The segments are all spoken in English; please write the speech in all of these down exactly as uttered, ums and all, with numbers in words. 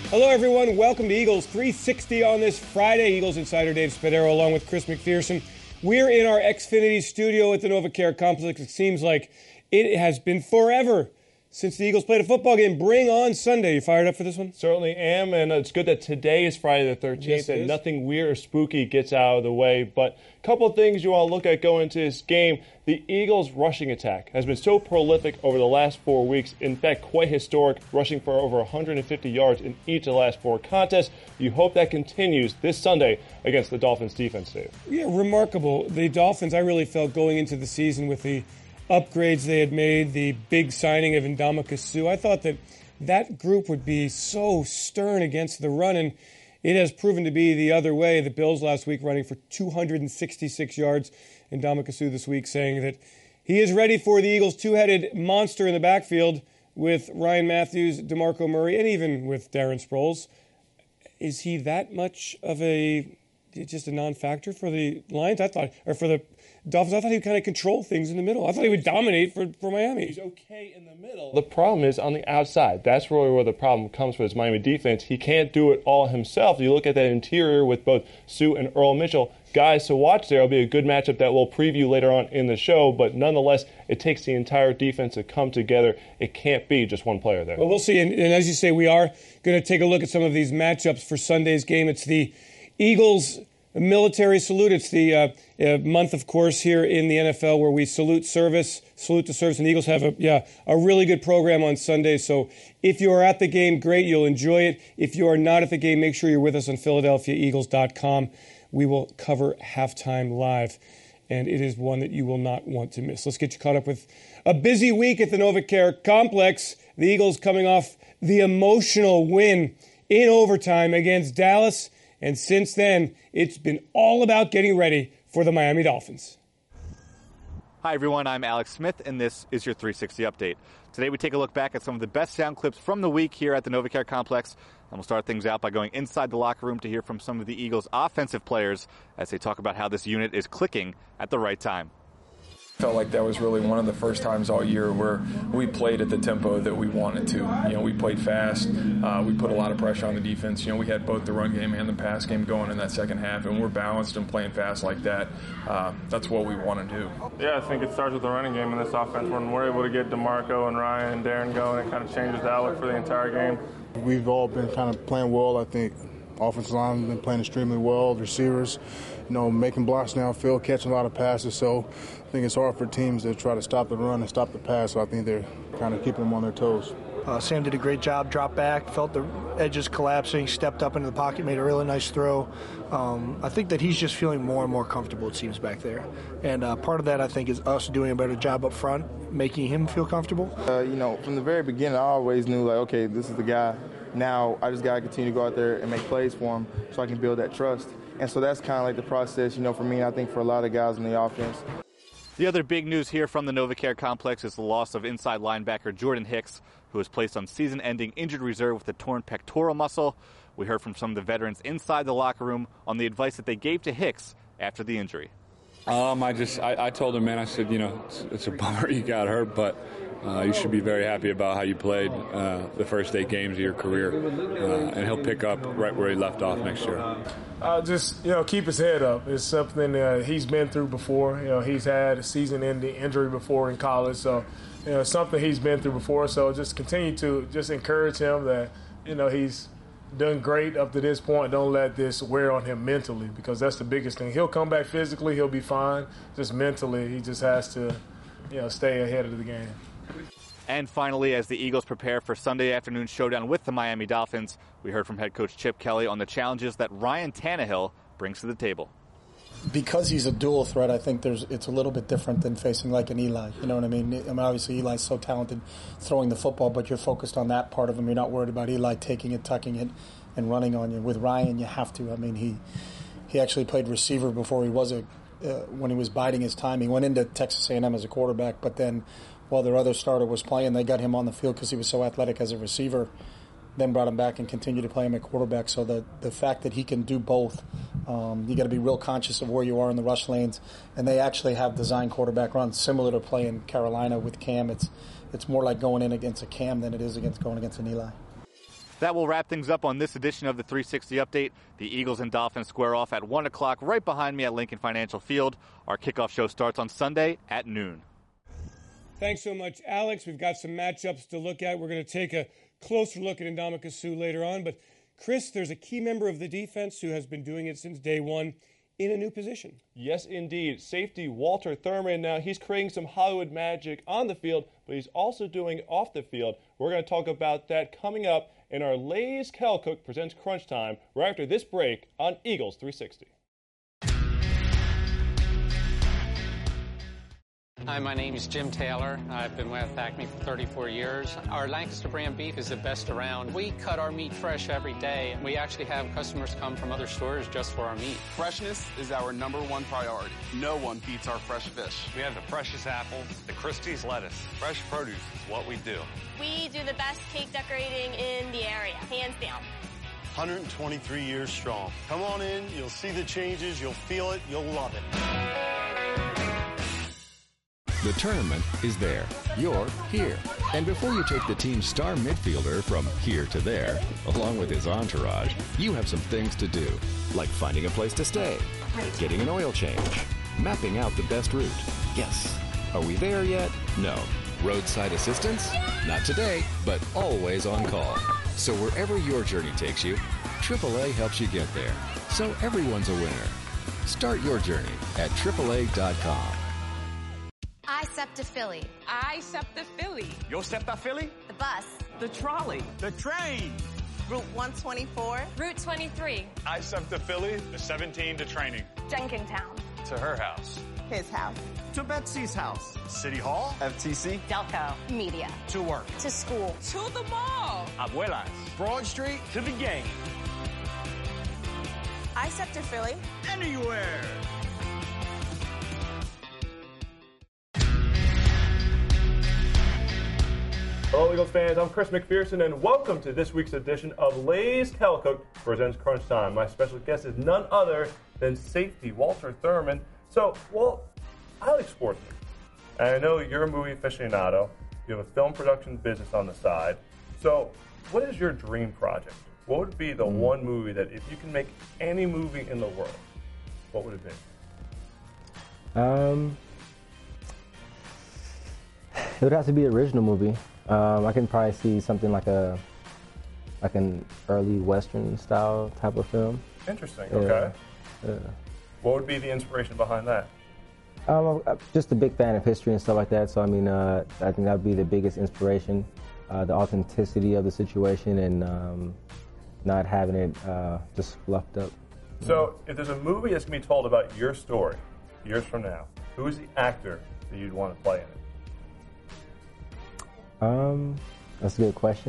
Hello, everyone. Welcome to Eagles three sixty on this Friday. Eagles insider Dave Spadaro along with Chris McPherson. We're in our Xfinity studio at the NovaCare Complex. It seems like it has been forever since the Eagles played a football game. Bring on Sunday. You fired up for this one? Certainly am, and it's good that today is Friday the thirteenth, yes, and nothing weird or spooky gets out of the way. But a couple of things you want to look at going into this game. The Eagles' rushing attack has been so prolific over the last four weeks, in fact, quite historic, rushing for over one hundred fifty yards in each of the last four contests. You hope that continues this Sunday against the Dolphins defense, Dave. Yeah, remarkable. The Dolphins, I really felt going into the season with the upgrades they had made, the big signing of Ndamukong Suh, I thought that that group would be so stern against the run, and it has proven to be the other way. The Bills last week running for two hundred sixty-six yards, and Ndamukong Suh this week saying that he is ready for the Eagles' two-headed monster in the backfield with Ryan Matthews, DeMarco Murray, and even with Darren Sproles. Is he that much of a just a non-factor for the Lions? I thought, or for the Dolphins, I thought he would kind of control things in the middle. I thought he would dominate for, for Miami. He's okay in the middle. The problem is on the outside. That's really where the problem comes for his Miami defense. He can't do it all himself. You look at that interior with both Suh and Earl Mitchell. Guys to watch there. It'll be a good matchup that we'll preview later on in the show, but nonetheless, it takes the entire defense to come together. It can't be just one player there. Well, we'll see. And, and as you say, we are going to take a look at some of these matchups for Sunday's game. It's the Eagles military salute. It's the uh, uh, month, of course, here in the N F L where we salute service, salute the service. And the Eagles have a yeah a really good program on Sunday. So if you are at the game, great, you'll enjoy it. If you are not at the game, make sure you're with us on Philadelphia Eagles dot com. We will cover halftime live, and it is one that you will not want to miss. Let's get you caught up with a busy week at the NovaCare Complex. The Eagles coming off the emotional win in overtime against Dallas. And since then, it's been all about getting ready for the Miami Dolphins. Hi, everyone. I'm Alex Smith, and this is your three sixty Update. Today, we take a look back at some of the best sound clips from the week here at the NovaCare Complex. And we'll start things out by going inside the locker room to hear from some of the Eagles' offensive players as they talk about how this unit is clicking at the right time. Felt like that was really one of the first times all year where we played at the tempo that we wanted to. You know, we played fast. Uh, we put a lot of pressure on the defense. You know, we had both the run game and the pass game going in that second half, and we're balanced and playing fast like that. Uh, that's what we want to do. Yeah, I think it starts with the running game in this offense. When we're able to get DeMarco and Ryan and Darren going, it kind of changes the outlook for the entire game. We've all been kind of playing well, I think. Offensive line has been playing extremely well. The receivers, you know, making blocks downfield, catching a lot of passes. So I think it's hard for teams to try to stop the run and stop the pass. So I think they're kind of keeping them on their toes. Uh, Sam did a great job, dropped back, felt the edges collapsing, stepped up into the pocket, made a really nice throw. Um, I think that he's just feeling more and more comfortable, it seems, back there. And uh, part of that, I think, is us doing a better job up front, making him feel comfortable. Uh, you know, from the very beginning, I always knew, like, okay, this is the guy. Now I just got to continue to go out there and make plays for him so I can build that trust. And so that's kind of like the process, you know, for me, I think for a lot of guys in the offense. The other big news here from the NovaCare Complex is the loss of inside linebacker Jordan Hicks, who was placed on season-ending injured reserve with a torn pectoral muscle. We heard from some of the veterans inside the locker room on the advice that they gave to Hicks after the injury. Um, I just, I, I told him, man, I said, you know, it's, it's a bummer you got hurt, but uh, you should be very happy about how you played uh, the first eight games of your career, uh, and he'll pick up right where he left off next year. Uh, just, you know, keep his head up. It's something uh, he's been through before. You know, he's had a season-ending injury before in college, so, you know, something he's been through before. So just continue to just encourage him that, you know, he's done great up to this point. Don't let this wear on him mentally, because that's the biggest thing. He'll come back physically, he'll be fine. Just mentally, he just has to, you know, stay ahead of the game. And finally, as the Eagles prepare for Sunday afternoon showdown with the Miami Dolphins, we heard from head coach Chip Kelly on the challenges that Ryan Tannehill brings to the table. Because he's a dual threat, I think there's it's a little bit different than facing like an Eli. You know what I mean? I mean, obviously Eli's so talented throwing the football, but you're focused on that part of him. You're not worried about Eli taking it, tucking it, and running on you. With Ryan, you have to. I mean, he he actually played receiver before he was a uh, when he was biding his time. He went into Texas A and M as a quarterback, but then while their other starter was playing, they got him on the field because he was so athletic as a receiver. Then brought him back and continued to play him at quarterback. So the the fact that he can do both, um, you got to be real conscious of where you are in the rush lanes. And they actually have design quarterback runs similar to playing Carolina with Cam. It's it's more like going in against a Cam than it is against going against an Eli. That will wrap things up on this edition of the three sixty Update. The Eagles and Dolphins square off at one o'clock right behind me at Lincoln Financial Field. Our kickoff show starts on Sunday at noon. Thanks so much, Alex. We've got some matchups to look at. We're going to take a closer look at Ndamukong Suh later on. But, Chris, there's a key member of the defense who has been doing it since day one in a new position. Yes, indeed. Safety Walter Thurman. Now, he's creating some Hollywood magic on the field, but he's also doing it off the field. We're going to talk about that coming up in our Lay's Kel Cook presents Crunch Time right after this break on Eagles three sixty. Hi, my name is Jim Taylor. I've been with Acme for thirty-four years. Our Lancaster brand beef is the best around. We cut our meat fresh every day. We actually have customers come from other stores just for our meat. Freshness is our number one priority. No one beats our fresh fish. We have the freshest apples, the Christie's lettuce. Fresh produce is what we do. We do the best cake decorating in the area, hands down. one hundred twenty-three years strong. Come on in, you'll see the changes, you'll feel it, you'll love it. The tournament is there. You're here. And before you take the team's star midfielder from here to there, along with his entourage, you have some things to do, like finding a place to stay, getting an oil change, mapping out the best route. Yes. Are we there yet? No. Roadside assistance? Not today, but always on call. So wherever your journey takes you, triple A helps you get there. So everyone's a winner. Start your journey at triple A dot com. iSEPTA Philly. iSEPTA Philly. Yo SEPTA Philly? The bus. The trolley. The train. Route one twenty-four. Route twenty-three. iSEPTA Philly, the seventeen to training. Jenkintown. To her house. His house. To Betsy's house. City Hall. F T C. Delco. Media. To work. To school. To the mall. Abuelas. Broad Street. To the game. iSEPTA Philly. Anywhere. Hello, Eagles fans. I'm Chris McPherson, and welcome to this week's edition of Lay's Kel Cook presents Crunch Time. My special guest is none other than safety Walter Thurman. So, Walt, I like sports movies. And I know you're a movie aficionado. You have a film production business on the side. So, what is your dream project? What would be the mm. one movie that, if you can make any movie in the world, what would it be? Um, it would have to be an original movie. Um, I can probably see something like a, like an early Western style type of film. Interesting. Yeah. Okay. Yeah. What would be the inspiration behind that? Um, I'm just a big fan of history and stuff like that. So I mean, uh, I think that would be the biggest inspiration, uh, the authenticity of the situation, and um, not having it uh, just fluffed up. So, if there's a movie that's going to be told about your story years from now, who is the actor that you'd want to play in it? Um, that's a good question.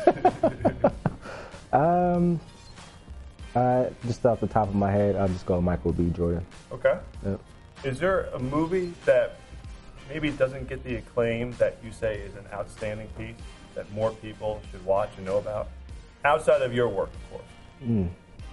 um, uh, just off the top of my head, I'll just go Michael B. Jordan. Okay. Yep. Is there a movie that maybe doesn't get the acclaim that you say is an outstanding piece that more people should watch and know about? Outside of your work, of course. Mm.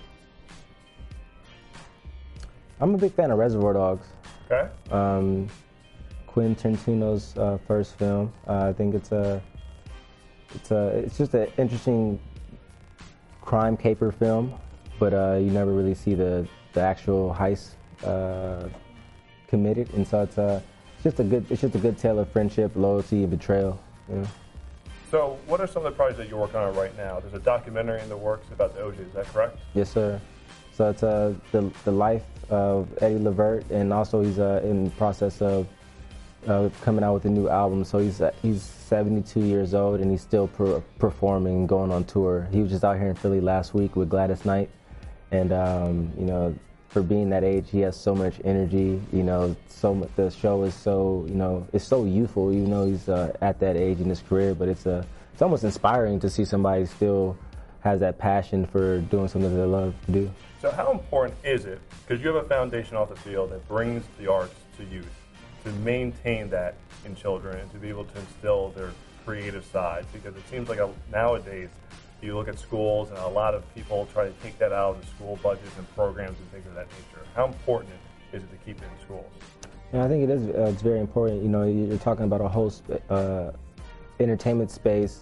I'm a big fan of Reservoir Dogs. Okay. Um, Quentin Tarantino's uh, first film. Uh, I think it's a, it's a, it's just an interesting crime caper film, but uh, you never really see the the actual heist uh, committed, and so it's a, it's just a good, it's just a good tale of friendship, loyalty, and betrayal. You know? So, what are some of the projects that you're working on right now? There's a documentary in the works about the O J. Is that correct? Yes, sir. So it's uh, the the life of Eddie Levert, and also he's uh, in the process of Uh, coming out with a new album. So he's uh, he's seventy-two years old, and he's still per- performing, going on tour. He was just out here in Philly last week with Gladys Knight, and um, you know, for being that age, he has so much energy. You know, so much, the show is so you know it's so youthful. Even though he's uh, at that age in his career, but it's a uh, it's almost inspiring to see somebody still has that passion for doing something that they love to do. So how important is it, because you have a foundation off the field that brings the arts to youth, to maintain that in children and to be able to instill their creative side? Because it seems like a, nowadays you look at schools and a lot of people try to take that out of the school budgets and programs and things of that nature. How important is it to keep it in schools? Yeah, I think it is. Uh, it's very important. You know, you're talking about a whole sp- uh, entertainment space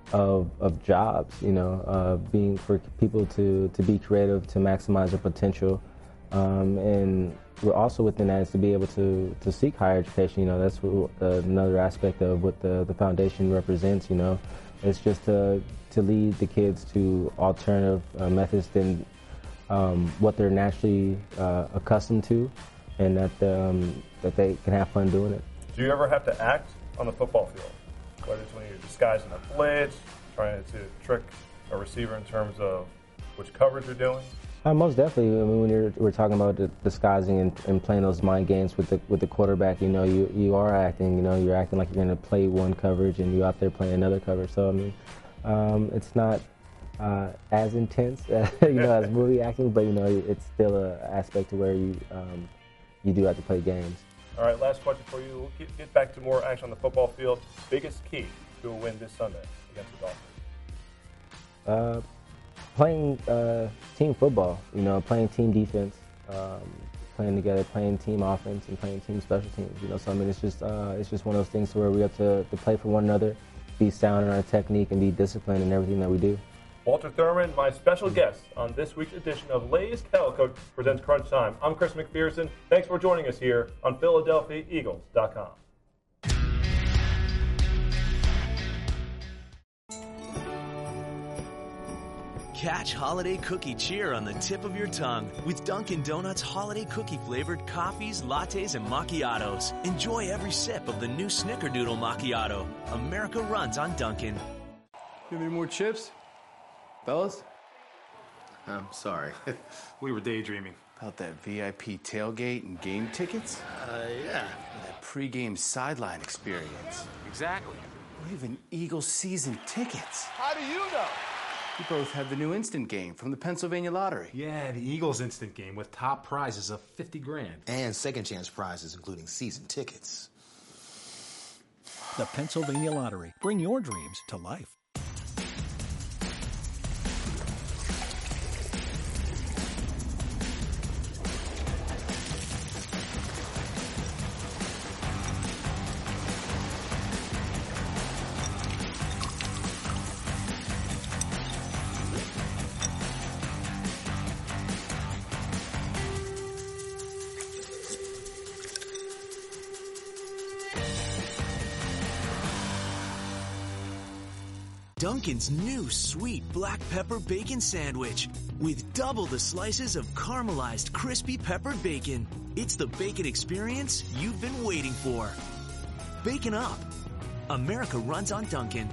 of of jobs. You know, uh, being for people to to be creative, to maximize their potential, um, and we're also within that is to be able to to seek higher education. You know, that's what, uh, another aspect of what the the foundation represents. You know, it's just to to lead the kids to alternative uh, methods than um, what they're naturally uh, accustomed to, and that um, that they can have fun doing it. Do you ever have to act on the football field? Whether it's when you're disguising a blitz, trying to trick a receiver in terms of which coverage you're doing? Uh, most definitely. I mean, when you're, we're talking about the disguising and, and playing those mind games with the with the quarterback, you know, you you are acting. You know, you're acting like you're going to play one coverage and you're out there playing another coverage. So I mean, um, it's not uh, as intense, you know, as movie acting, but you know, it's still an aspect to where you um, you do have to play games. All right, last question for you. We'll get, get back to more action on the football field. Biggest key to a win this Sunday against the Dolphins? Uh, playing uh, team football, you know, playing team defense, um, playing together, playing team offense, and playing team special teams. You know, so I mean, it's just uh, it's just one of those things where we have to, to play for one another, be sound in our technique, and be disciplined in everything that we do. Walter Thurman, my special guest on this week's edition of Lay's Cattle Coach presents Crunch Time. I'm Chris McPherson. Thanks for joining us here on Philadelphia Eagles dot com. Catch holiday cookie cheer on the tip of your tongue with Dunkin' Donuts holiday cookie-flavored coffees, lattes, and macchiatos. Enjoy every sip of the new Snickerdoodle Macchiato. America runs on Dunkin'. You have any more chips? Fellas? I'm sorry. We were daydreaming. About that V I P tailgate and game tickets? Uh, yeah. That pregame sideline experience. Exactly. Or even Eagles season tickets. How do you know? You both have the new instant game from the Pennsylvania Lottery. Yeah, the Eagles instant game with top prizes of fifty grand. And second chance prizes, including season tickets. The Pennsylvania Lottery. Bring your dreams to life. Dunkin's new sweet black pepper bacon sandwich with double the slices of caramelized crispy peppered bacon. It's the bacon experience you've been waiting for. Bacon up. America runs on Dunkin'.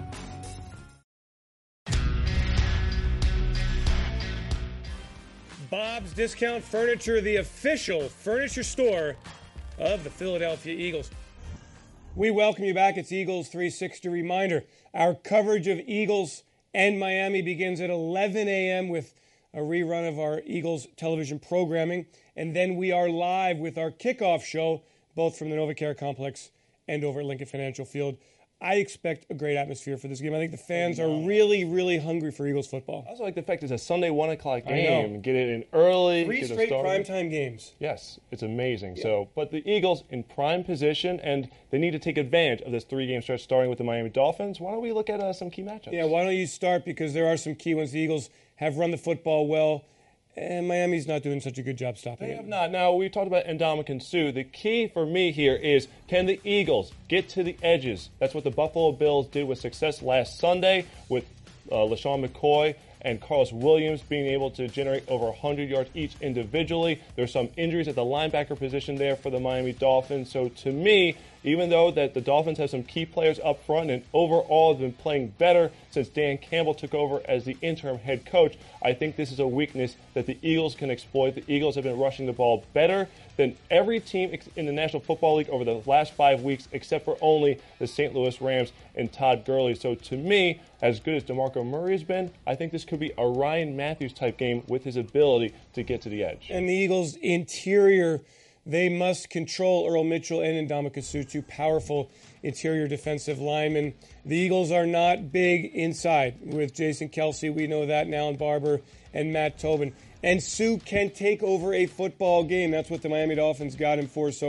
Bob's Discount Furniture, the official furniture store of the Philadelphia Eagles. We welcome you back. It's Eagles three sixty. Reminder, our coverage of Eagles and Miami begins at eleven a.m. with a rerun of our Eagles television programming. And then we are live with our kickoff show, both from the NovaCare Complex and over at Lincoln Financial Field. I expect a great atmosphere for this game. I think the fans are really, really hungry for Eagles football. I also like the fact it's a Sunday one o'clock game. Get it in early. Three get straight it primetime games. Yes, it's amazing. Yeah. So, but the Eagles in prime position, and they need to take advantage of this three-game stretch starting with the Miami Dolphins. Why don't we look at uh, some key matchups? Yeah, why don't you start, because there are some key ones. The Eagles have run the football well, and Miami's not doing such a good job stopping They it. have not. Now, we talked about Ndamukong Suh. The key for me here is, can the Eagles get to the edges? That's what the Buffalo Bills did with success last Sunday with uh, LaShawn McCoy and Carlos Williams being able to generate over one hundred yards each individually. There's some injuries at the linebacker position there for the Miami Dolphins. So to me, even though that the Dolphins have some key players up front and overall have been playing better since Dan Campbell took over as the interim head coach, I think this is a weakness that the Eagles can exploit. The Eagles have been rushing the ball better than every team in the National Football League over the last five weeks, except for only the Saint Louis Rams and Todd Gurley. So to me, as good as DeMarco Murray has been, I think this could be a Ryan Matthews type game with his ability to get to the edge. And the Eagles' interior, they must control Earl Mitchell and Ndamukong Suh, two powerful interior defensive linemen. The Eagles are not big inside with Jason Kelce. We know that now, and Barber and Matt Tobin. And Suh can take over a football game. That's what the Miami Dolphins got him for. So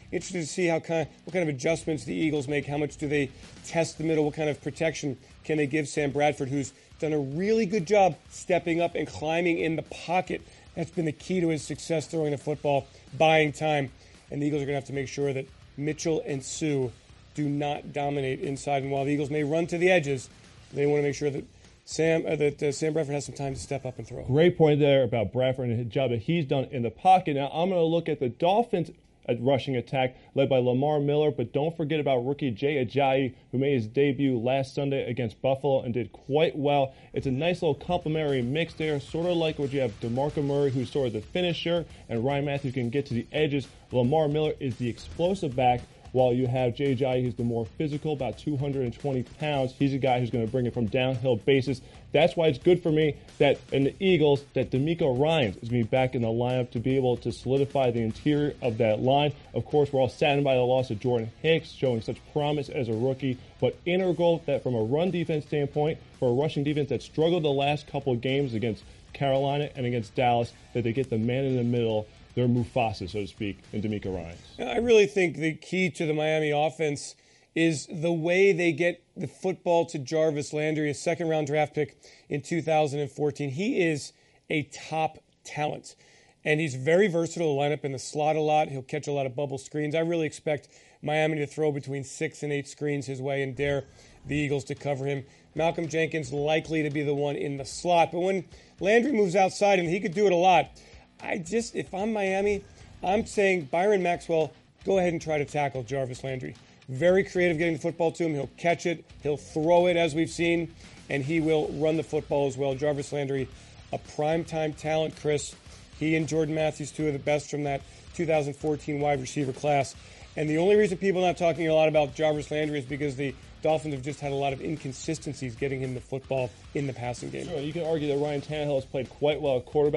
interested to see how kind of, what kind of adjustments the Eagles make. How much do they test the middle? What kind of protection can they give Sam Bradford, who's done a really good job stepping up and climbing in the pocket? That's been the key to his success throwing the football, buying time. And the Eagles are going to have to make sure that Mitchell and Sue do not dominate inside. And while the Eagles may run to the edges, they want to make sure that Sam uh, that uh, Sam Bradford has some time to step up and throw. Great point there about Bradford and the job that he's done in the pocket. Now I'm going to look at the Dolphins' rushing attack led by Lamar Miller, but don't forget about rookie Jay Ajayi, who made his debut last Sunday against Buffalo and did quite well. It's a nice little complementary mix there, sort of like what you have DeMarco Murray, who's sort of the finisher, and Ryan Matthews can get to the edges. Lamar Miller is the explosive back, while you have Jay Ajayi, who's the more physical, about two hundred twenty pounds. He's a guy who's going to bring it from downhill bases. That's why it's good for me that in the Eagles, that D'Amico Ryans is going to be back in the lineup to be able to solidify the interior of that line. Of course, we're all saddened by the loss of Jordan Hicks, showing such promise as a rookie, but integral that from a run defense standpoint, for a rushing defense that struggled the last couple of games against Carolina and against Dallas, that they get the man in the middle, their Mufasa, so to speak, in D'Amico Ryans. I really think the key to the Miami offense is the way they get the football to Jarvis Landry, a second-round draft pick in two thousand fourteen. He is a top talent, and he's very versatile. He'll line up in the slot a lot. He'll catch a lot of bubble screens. I really expect Miami to throw between six and eight screens his way and dare the Eagles to cover him. Malcolm Jenkins likely to be the one in the slot, but when Landry moves outside, and he could do it a lot, I just, if I'm Miami, I'm saying Byron Maxwell, go ahead and try to tackle Jarvis Landry. Very creative getting the football to him. He'll catch it. He'll throw it, as we've seen, and he will run the football as well. Jarvis Landry, a primetime talent, Chris. He and Jordan Matthews, two of the best from that two thousand fourteen wide receiver class. And the only reason people are not talking a lot about Jarvis Landry is because the Dolphins have just had a lot of inconsistencies getting him the football in the passing game. Sure, you can argue that Ryan Tannehill has played quite well at quarterback.